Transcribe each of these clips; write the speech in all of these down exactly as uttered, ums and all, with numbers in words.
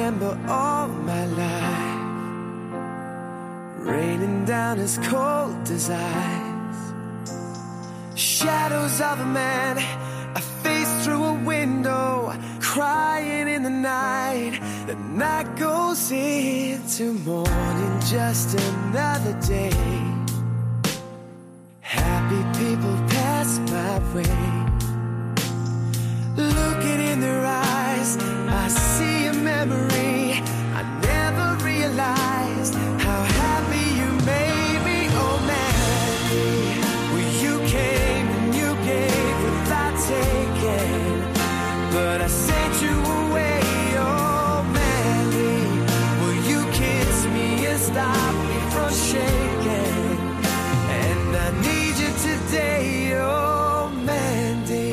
remember all my life, raining down as cold as ice. Shadows of a man, a face through a window, crying in the night. The night goes into morning, just another day. Happy people pass my way. Looking in their eyes, I see a memory. I never realized how happy you made me. Oh Mandy, well you came and you gave without taking, but I sent you away. Oh Mandy, well you kissed me and stopped me from shaking, and I need you today. Oh Mandy.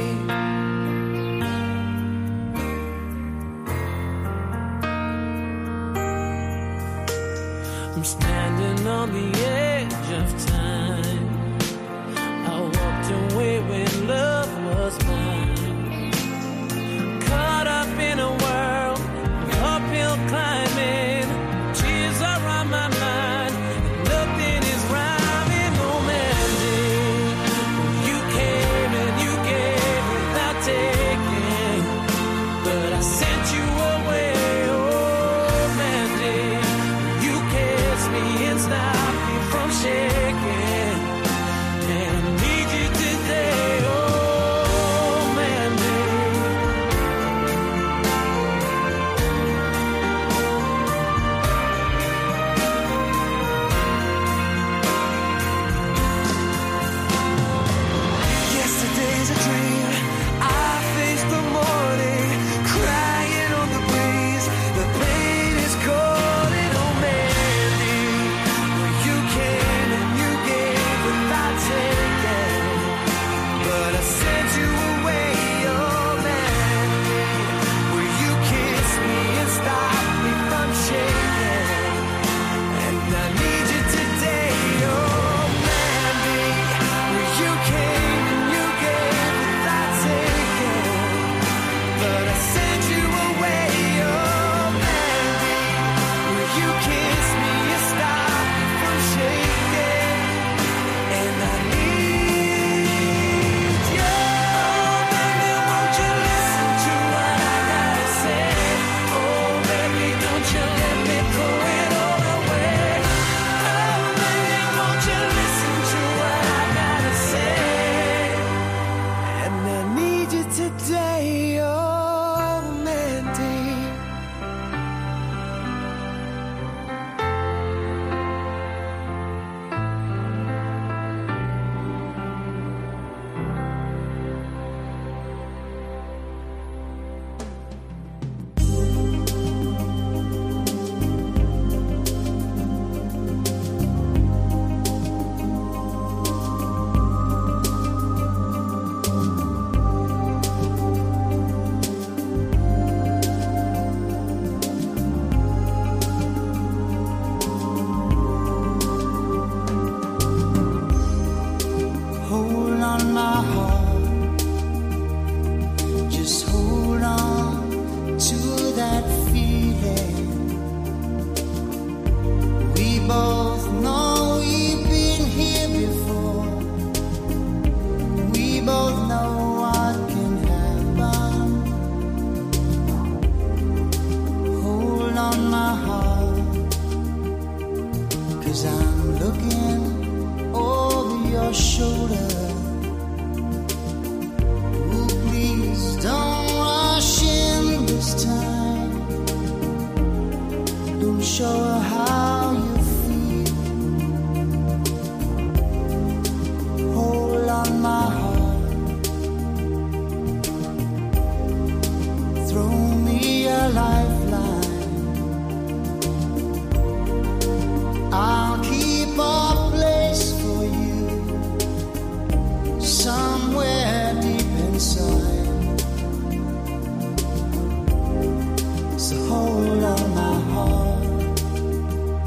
I'm standing on the edge of time. I walked away when love was mine. Caught up in a world of uphill climbing. Tears are on my mind. Nothing is rhyming. Oh Mandy, you came and you gave without taking, but I sent you away. Stop me from shaking, and I need you today. Oh Mandy, yesterday's a dream. I faced the morning, crying on the breeze. The pain is cold and oh Mandy, you came and you gave without taking, but I sent you away. Oh Mandy, will you kiss me and stop me from shaking, and I need you today. Oh Mandy, will you came and you gave without taking, but I sent you away. Oh Mandy, will you kiss me and stop me from shaking, and I need you. Oh baby, won't you listen to what I gotta say? Oh baby, don't you let me throw it all away. Oh baby, won't you listen to what I gotta say, and I need you today. Oh Mandy. Hold on my heart, just hold on to that feeling. We both know we've been here before. We both know what can happen. Hold on my heart, 'cause I'm looking over your shoulder. Ooh, please don't rush in this time. Don't show her how you feel. Hold on my heart, throw me a lifeline. I'll keep a place for you somewhere deep inside. So hold on my heart,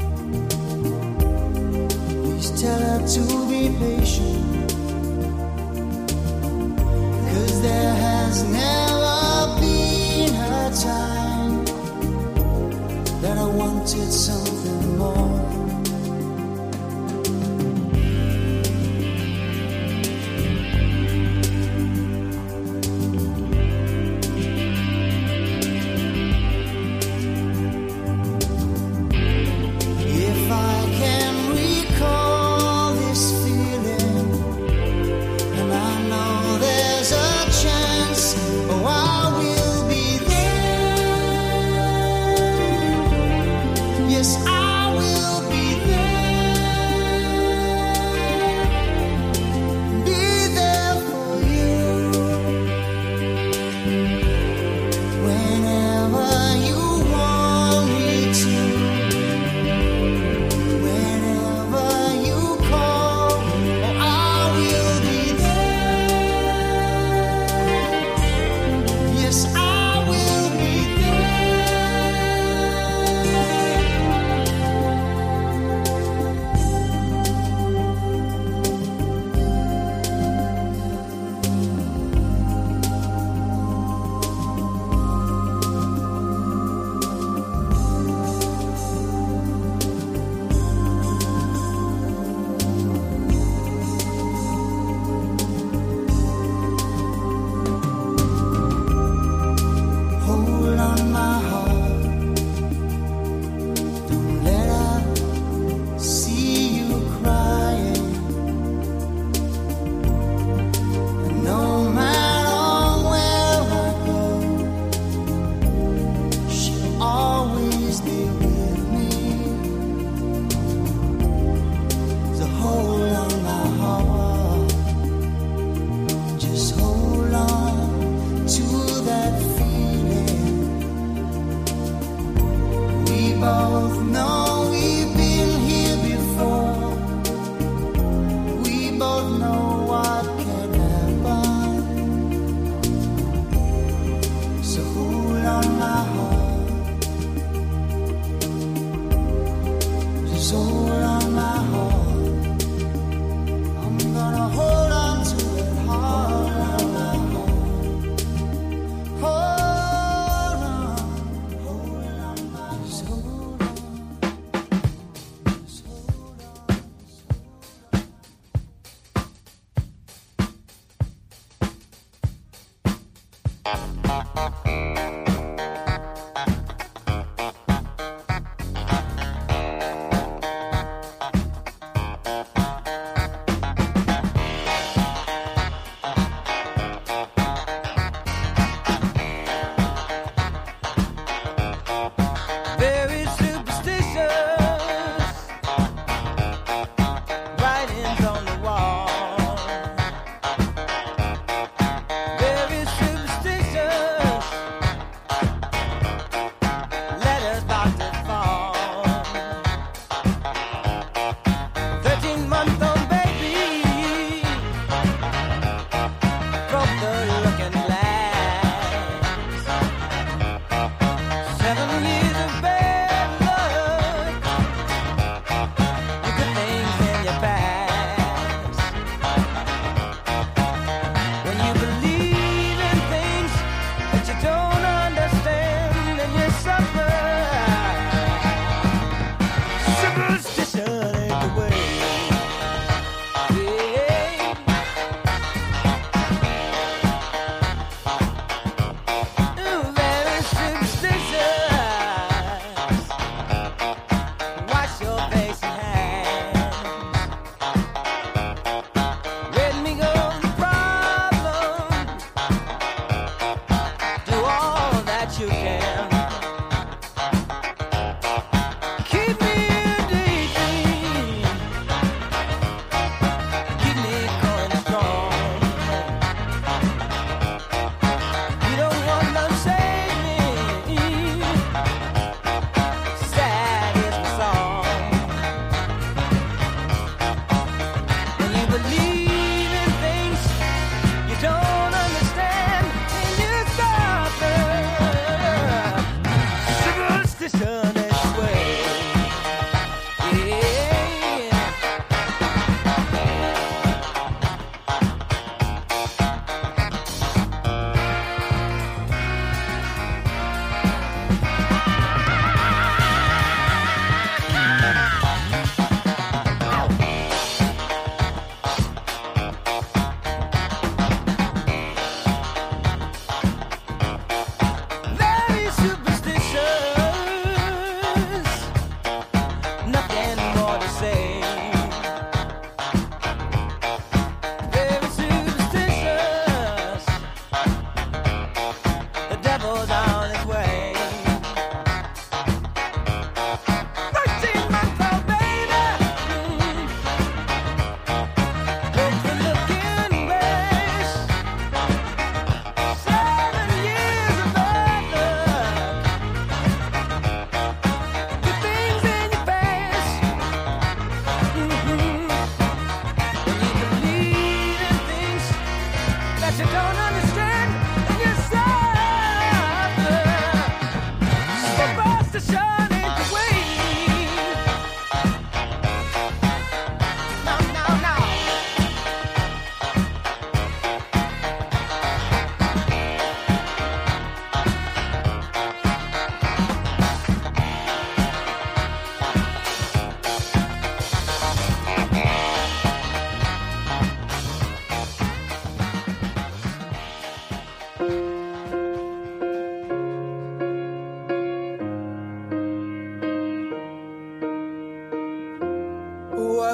wanted something more.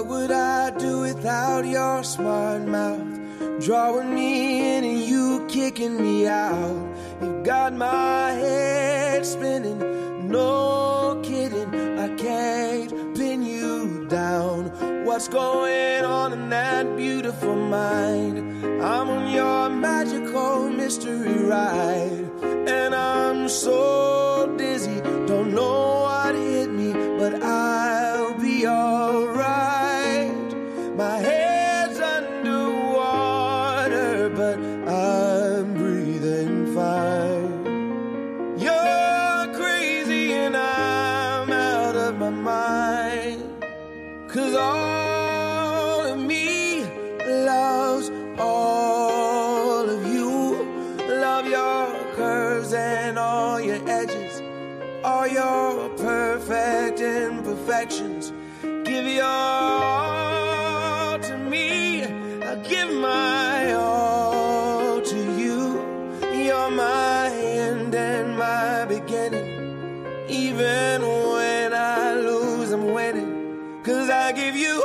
What would I do without your smart mouth? Drawing me in and you kicking me out. You got my head spinning, no kidding, I can't pin you down. What's going on in that beautiful mind? I'm on your magical mystery ride, and I'm so dizzy, don't know what hit me, but I'll be alright. My head's underwater, but I'm breathing fine. You're crazy and I'm out of my mind, 'cause all of me loves all of you. Love your curves and all your edges, all your perfect imperfections. Give your all to me, I give my all to you. You're my end and my beginning. Even when I lose, I'm winning, 'cause I give you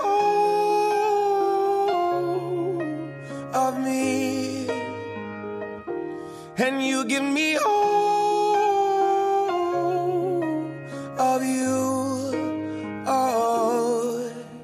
all of me, and you give me all of you. Oh,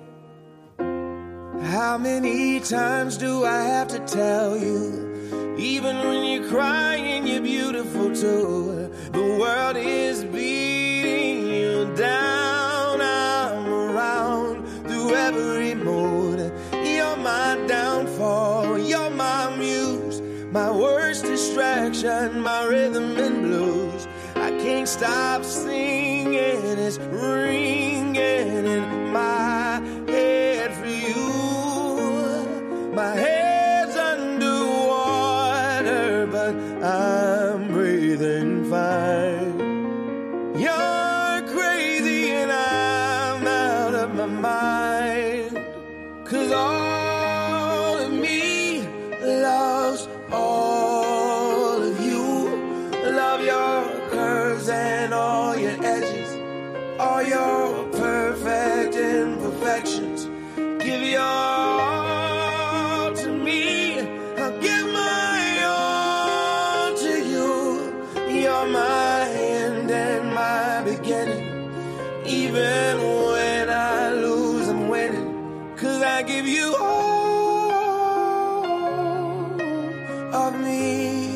how many times do I have to tell you? Even when you're crying, you're beautiful too. The world is beating you down. I'm around through every mood. You're my downfall, you're my muse, my worst distraction, my rhythm and blues. I can't stop singing, it's ringing in my head for you. My head's underwater, but I'm breathing fine. You're crazy and I'm out of my mind, 'cause all of me loves all of you. Love your curves and all your edges, all your perfect imperfections. Give your all to me, I'll give my all to you. You're my end and my beginning. Even when I lose, I'm winning, 'cause I give you all of me,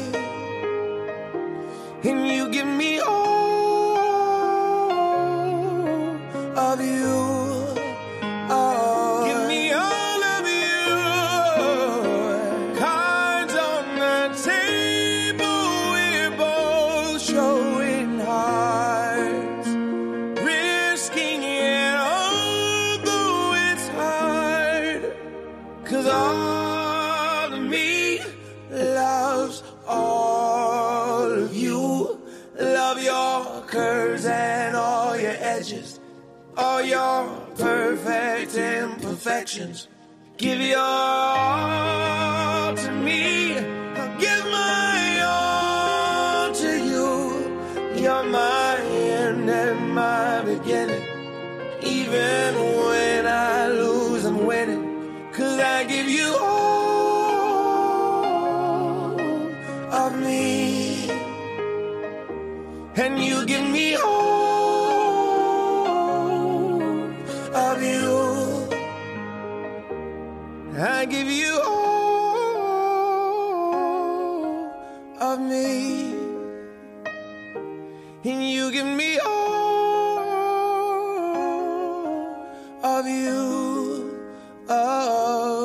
and you give me all of you. Oh, give me all of you. Cards on the table, we're both showing hearts, risking it although it's hard, 'cause all of me loves all of you. Love your curves and all your edges, all your perfect imperfections. Give your all to me, I'll give my all to you. You're my end and my beginning. Even when I lose, I'm winning, 'cause I give you all of me, and you give me all of you. I give you all of me, and you give me all of you. Oh.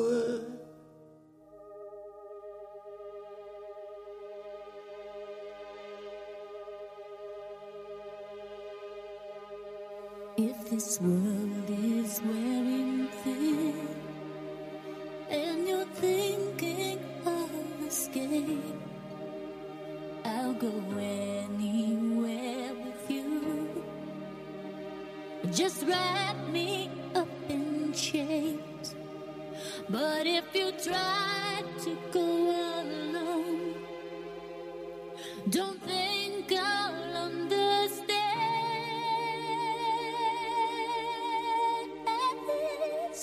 If this world is wearing thin and you're thinking of escape, I'll go anywhere with you. Just wrap me up in chains. But if you try to go alone, don't think I'll understand.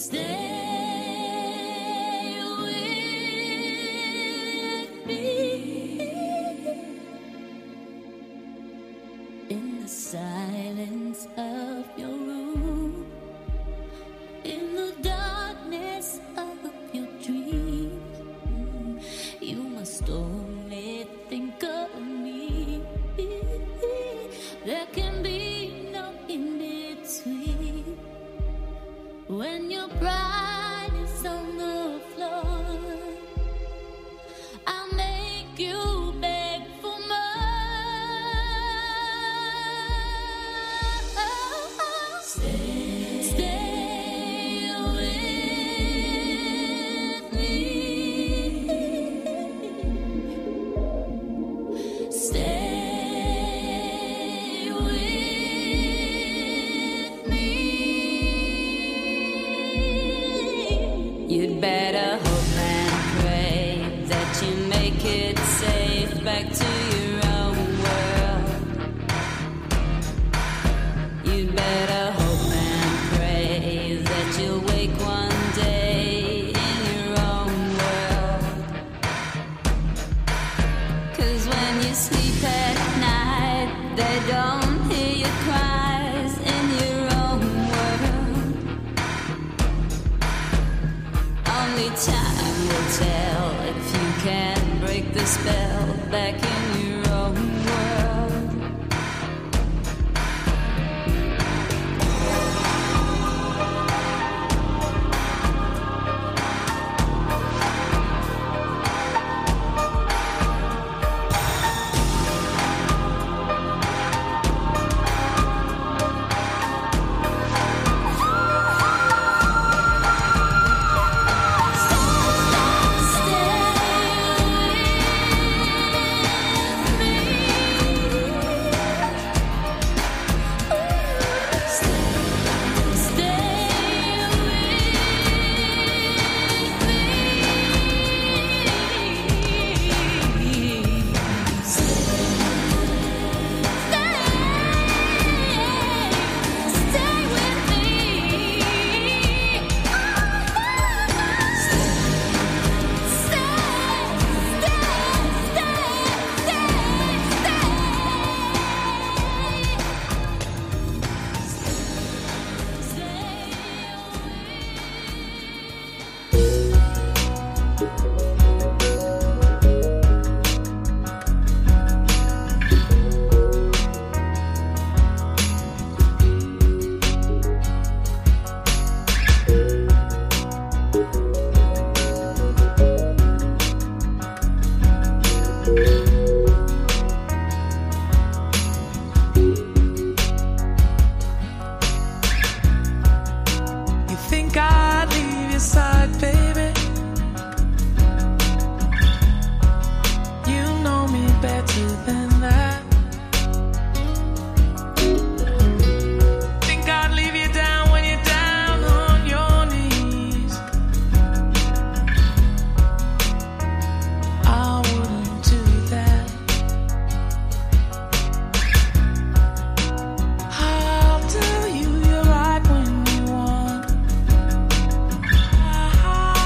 I'll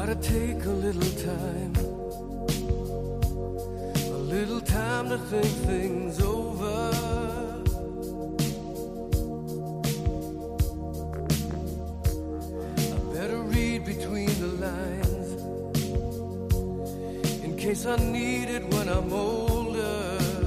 Gotta take a little time, a little time to think things over. I better read between the lines in case I need it when I'm older.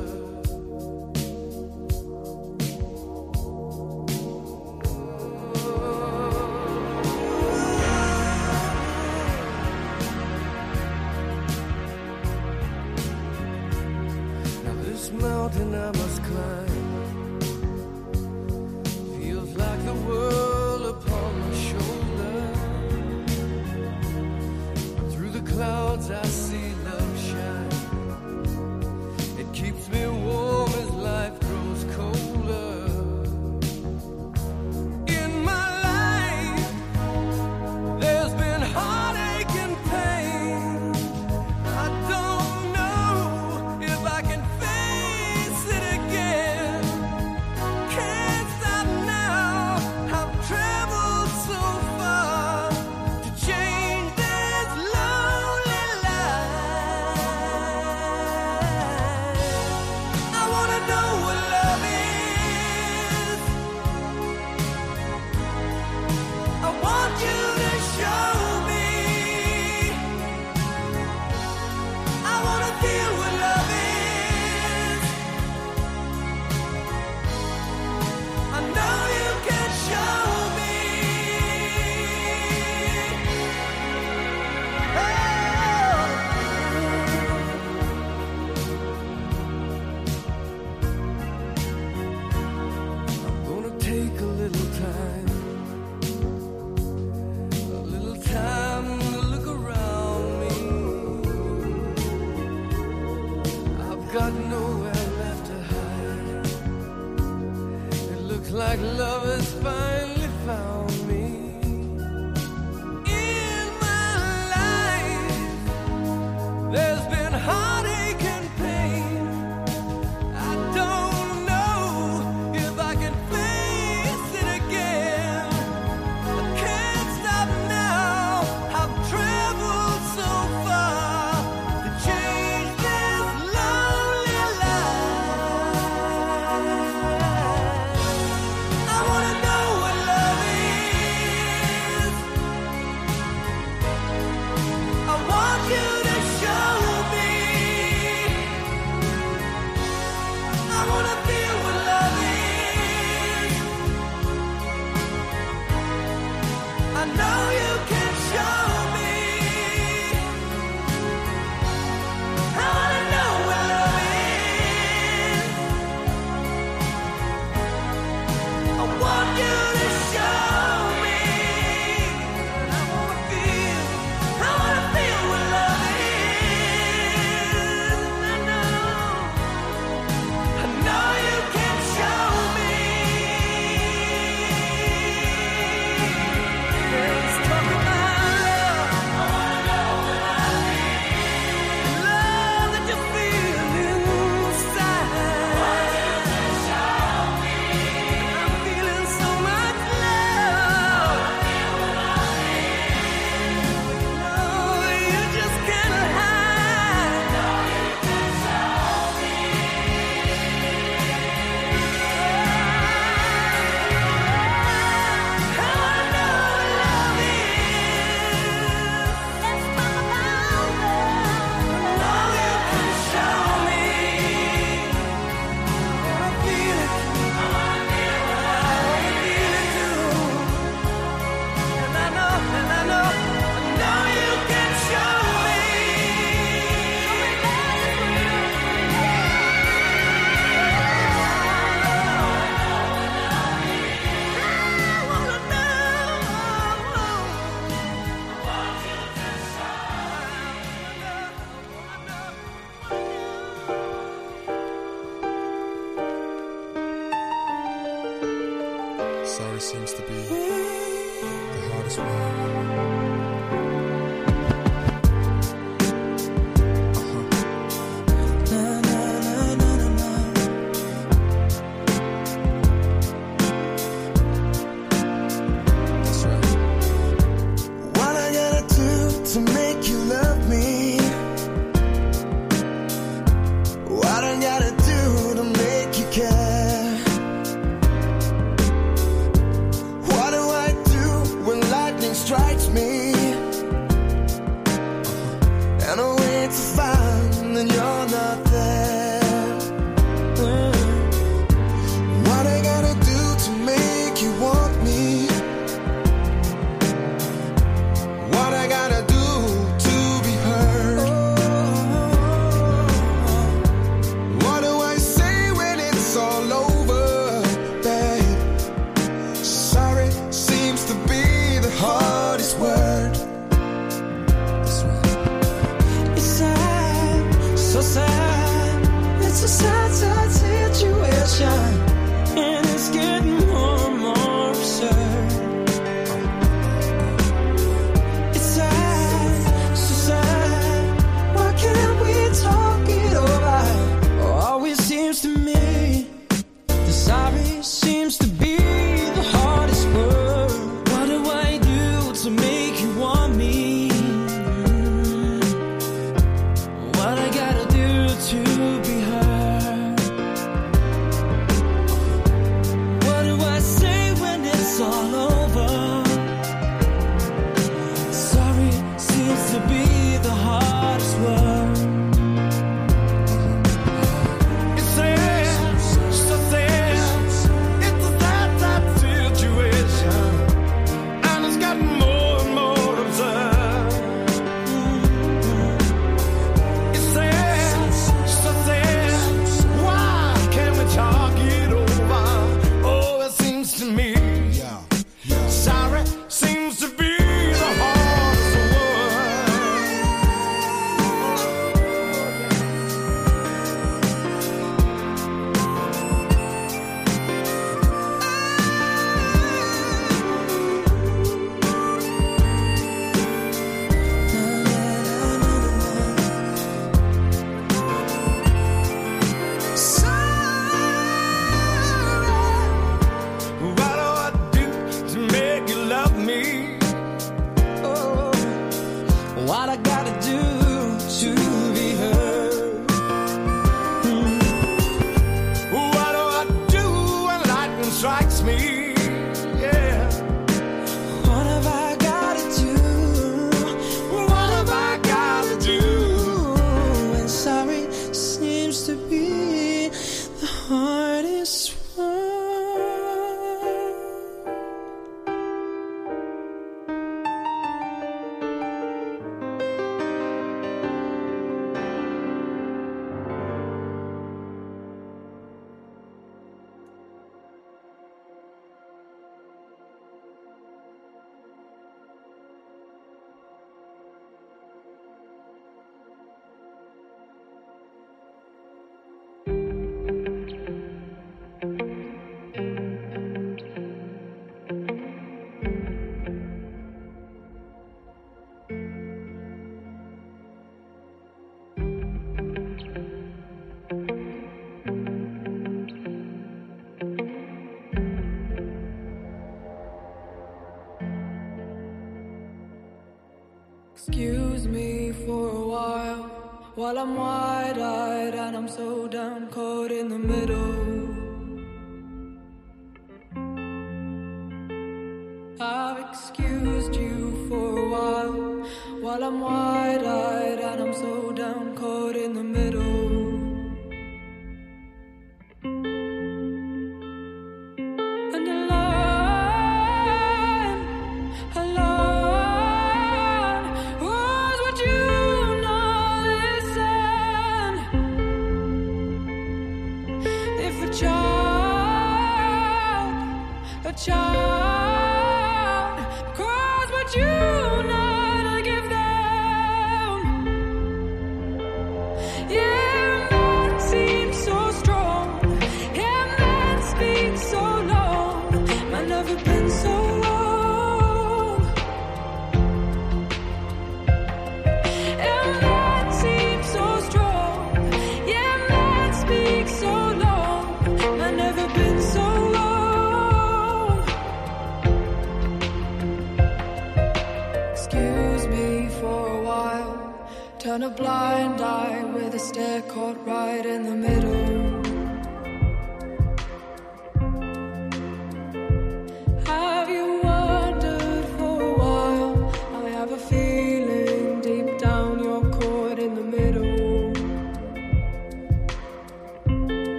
Mountain I must climb feels like the world upon my shoulder. Through the clouds I see love shine. It keeps me warm as life grows colder. In my life there's been heartache and pain. I don't know if I can like love has finally found me. In my life there's been heartache and pain. I don't know if I can face it again. I can't stop now. I've traveled so far to change this lonely life. I wanna know what love is. I want you to show me. I wanna feel what love is. I know you can show me. I wanna know what love is. I want you to show me. I wanna feel, I wanna feel what love is. I know, I know you can show me. Let's talk about love. I wanna know what love is. Love that you feel inside. I'm feeling so much love. No, you just can't hide. I wanna know what love is. Let's talk about love. No, you can show me. I feel it. I wanna feel it too. And I know, and I know, I know you can show me. I wanna Sorry seems to be the hardest one. Uh-huh. That's right. What I gotta do to to find and you're not there. Mm. What I gotta do to make you want me? What I gotta do to be heard? Oh. What do I say when it's all over, babe? Sorry seems to be the hardest word. So sad, it's a sad, sad situation, and it's getting more and more absurd. It's sad, so sad, why can't we talk it over? Always seems to me, the sorry seems to be the hardest word. What do I do to make you want me? What I gotta to be heard? What do I say when it's all over? Sorry seems to be the hardest word. It's sad, so sad. It's a sad, sad situation, and it's gotten more and more absurd. It's sad. Talk it over. Oh, it seems to me, yeah, yeah. Sorry seems to be the hardest what I gotta do to be heard? Mm. What do I do when lightning strikes me? Yeah. What have I gotta do? What have I gotta do? And sorry seems to be the hardest one. Excuse me for a while, while I'm wide-eyed and I'm so down caught in the middle. I've excused you for a while, while I'm wide-eyed and I'm so down caught in the middle. And alone, alone, was what you not listen. If a child, a child cries what you not give them. Yeah, man seems so strong. Yeah, man speaks so long. I've never been so wrong. Yeah, man seems so strong. Yeah, man speaks so long. I've never been so wrong. Excuse me for a while. Turn a blind eye with a stare caught right in the middle. Have you wondered for a while? I have a feeling deep down you're caught in the middle.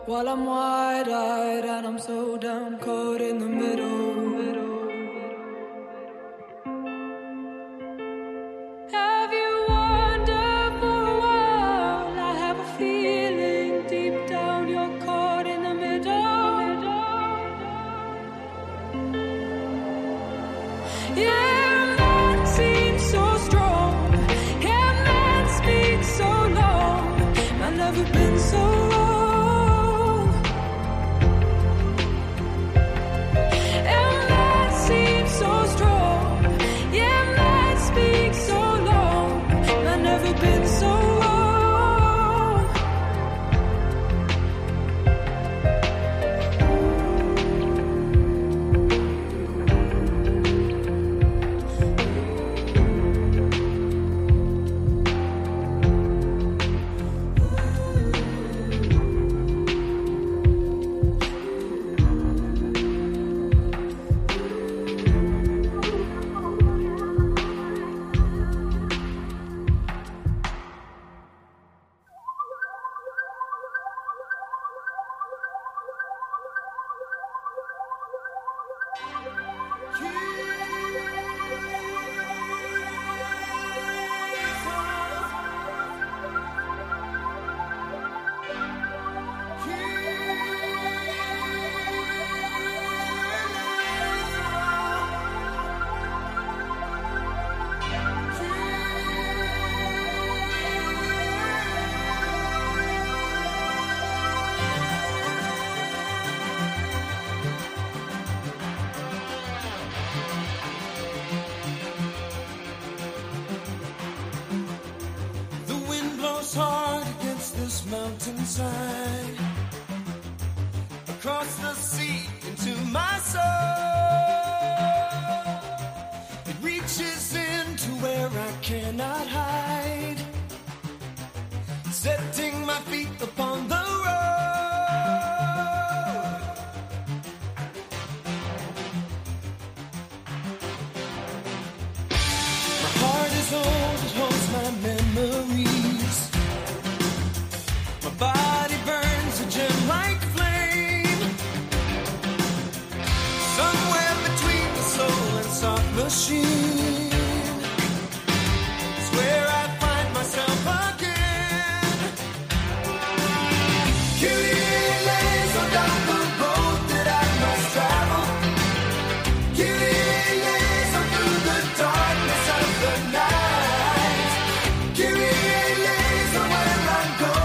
while I'm wide-eyed and I'm so down caught in the middle. Have you wondered for a while? I have a feeling deep down you're caught in the middle. Yeah, man seems so strong. Yeah, man speaks so long. I've never been so wrong. And man seems so strong. Yeah, man speaks so long. I've never been so wrong. Mountainside, across the sea into my soul. It reaches into where I cannot hide, setting my feet upon the road. My heart is old, it holds my memories. Body burns a gem like flame, somewhere between the soul and soft machine. It's where I find myself again. Killing lays on down the road that I must travel. Killing lays on through the darkness of the night. Killing lays on where I'm going.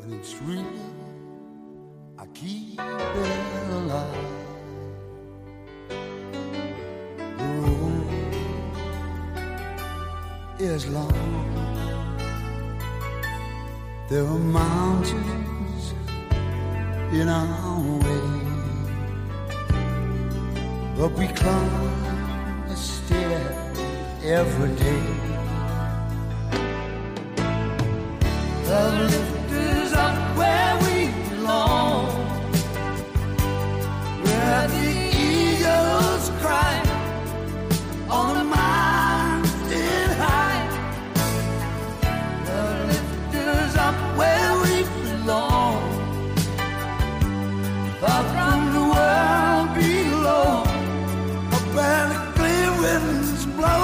it's real, I keep it alive. The road is long, there are mountains in our way, but we climb a stair every day. The lift is up where we belong, where the eagles cry on a mountain high. The lift is up where we belong, far from the world below, up where the clear winds blow.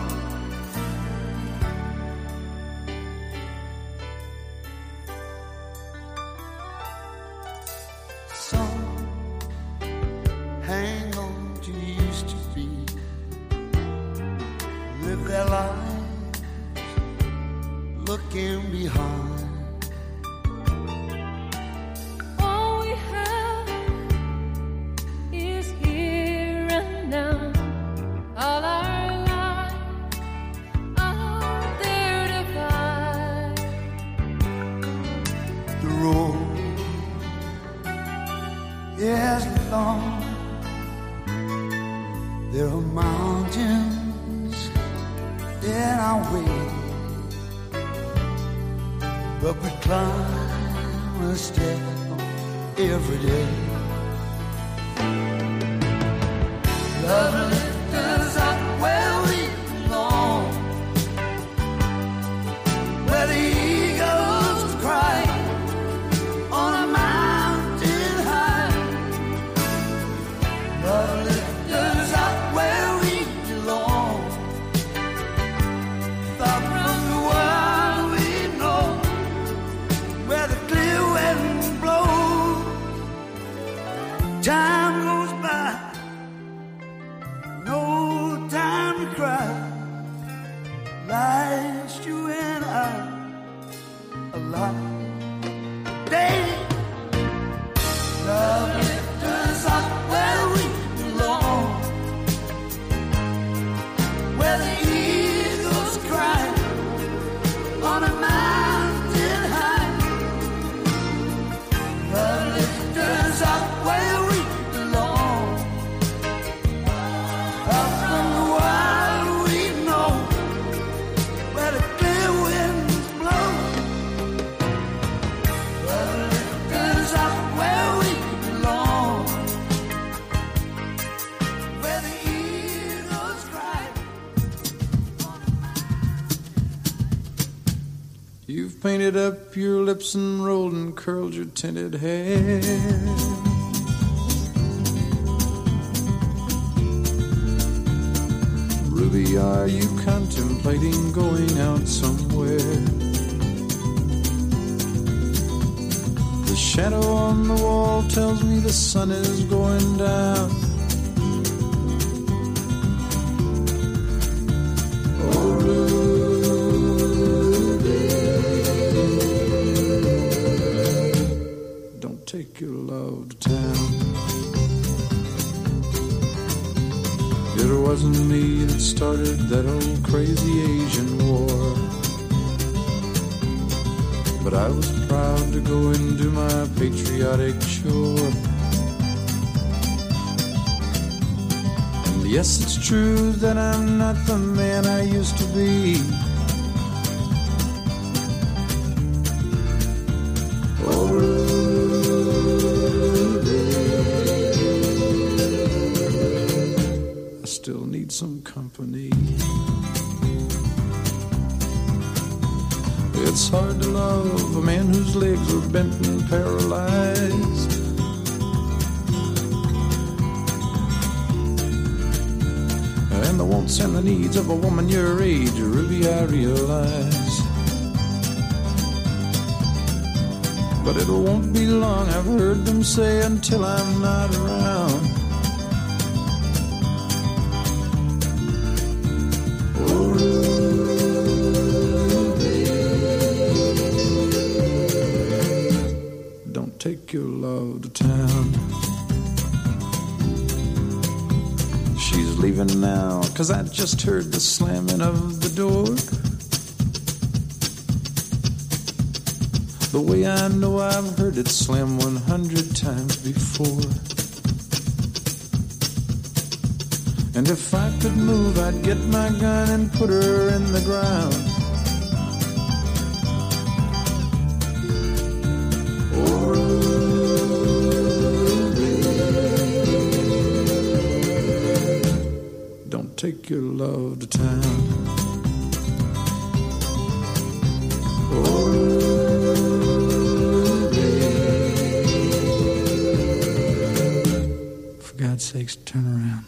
Their lives looking behind. All we have is here and now. All our lives are there to find. The road is long, there are mountains in our way, but we climb a step every day. Love lifts us up where we belong, where the eagles cry on a mountain high. Love lifts us up where we belong, far from the world we know, where the clear winds blow. Time goes by, no time to cry. Life's you and I alive. Day, love lifts us up where we belong, where the eagles cry on a mountain high. Love lifts us up where we belong, up from the world we know, where the clear winds blow. Love lifts us up where we belong, where the eagles cry. You've painted up your lips and rolled and curled your tinted hair. Ruby, are you contemplating going out somewhere? The shadow on the wall tells me the sun is going down. Oh, Ruby, don't take your love to town. It wasn't me that started that old crazy Asian war, but I was proud to go and do my patriotic chore. And yes, it's true that I'm not the man I used to be. Oh, Ruby, I still need some company. It's hard to love a man whose legs are bent and paralyzed. And the wants and the needs of a woman your age, Ruby, I realize. But it won't be long, I've heard them say, until I'm not around. Oh, Ruby, take your love to town. She's leaving now, 'cause I just heard the slamming of the door. The way I know I've heard it slam one hundred times before. And if I could move, I'd get my gun and put her in the ground. Don't take your love to town. Oh, for God's sakes, turn around.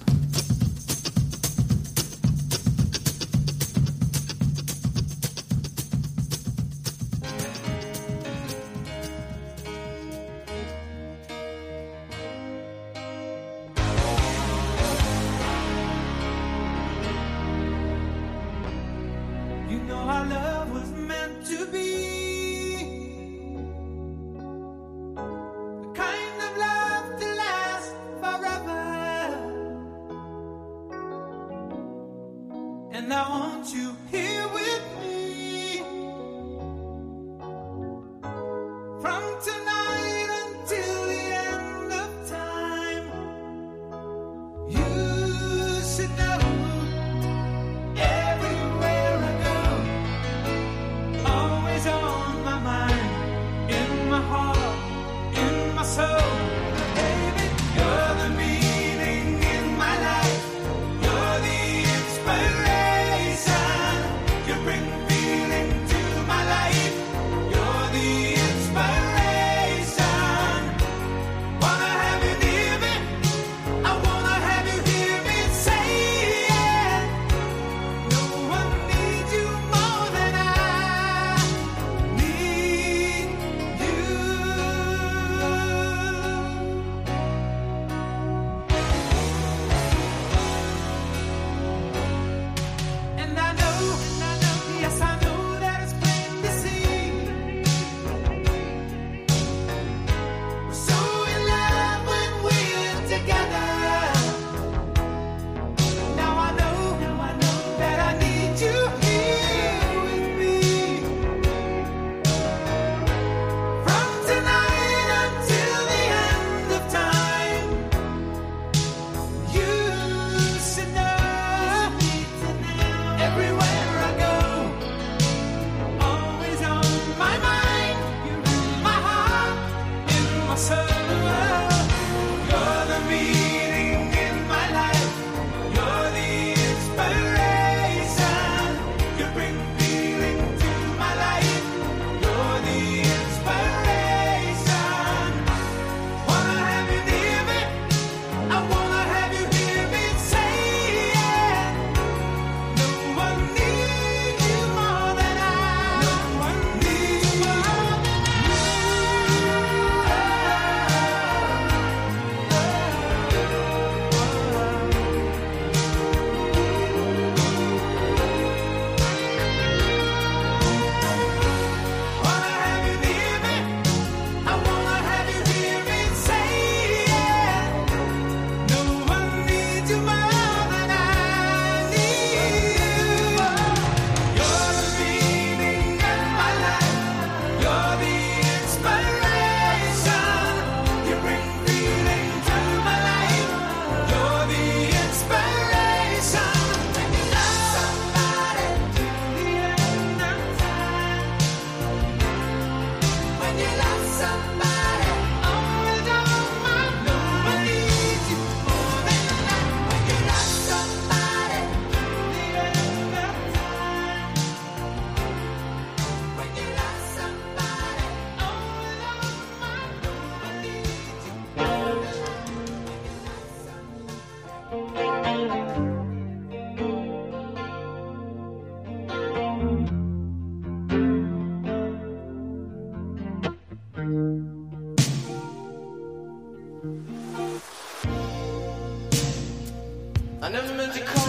I never meant to call